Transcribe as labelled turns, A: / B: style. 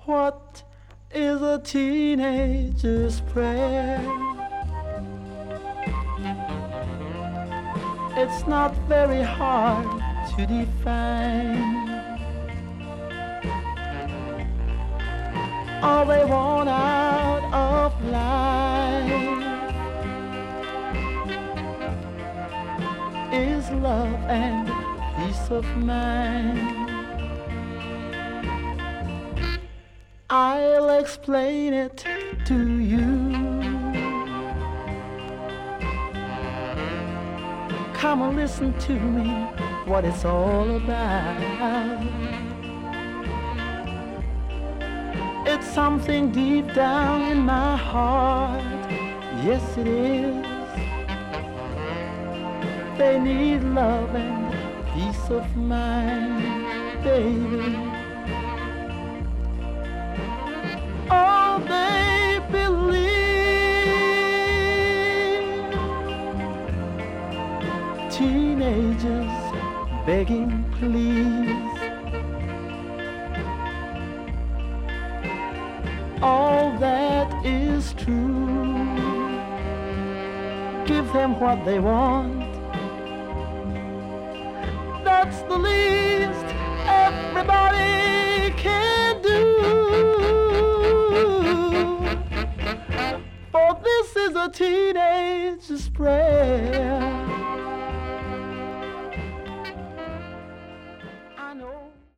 A: What is a teenager's prayer? It's not very hard to define. All they want out of life is love and peace of mind. I'll explain it to you. Come and listen to me, what it's all about. It's something deep down in my heart. Yes, it is. They need love and peace of mind, baby. Oh, they believe. Teenagers begging, please. All that is true. Give them what they want. That's the least everybody can do. For this is a teenager's prayer.